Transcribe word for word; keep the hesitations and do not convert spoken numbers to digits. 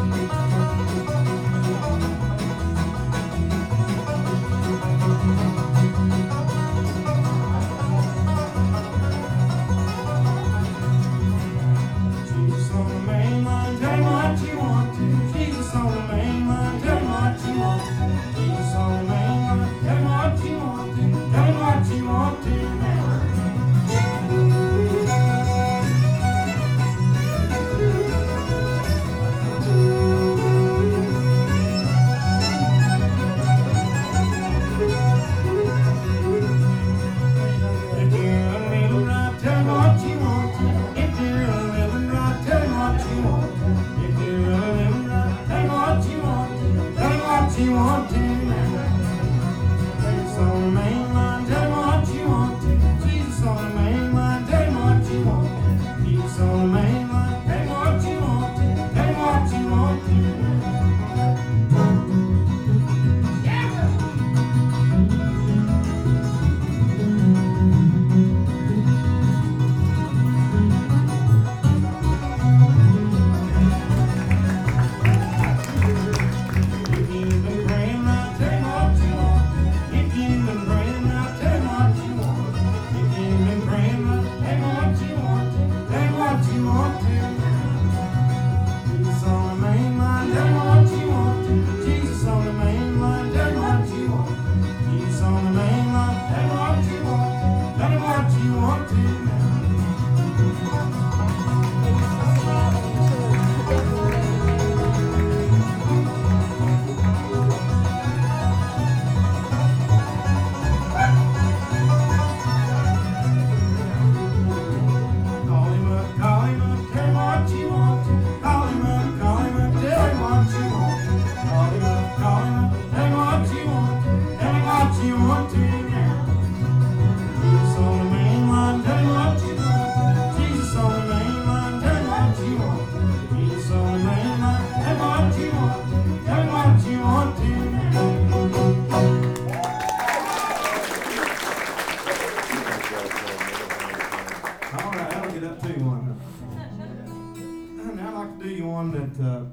You want to Jesus on the main line, tell me what you want to. Jesus on the main line, tell me what you want to. Jesus on the main line, tell me what you want to. Tell me what you want to. All right, I'll get up to you one. Now I'd like to do you one that uh,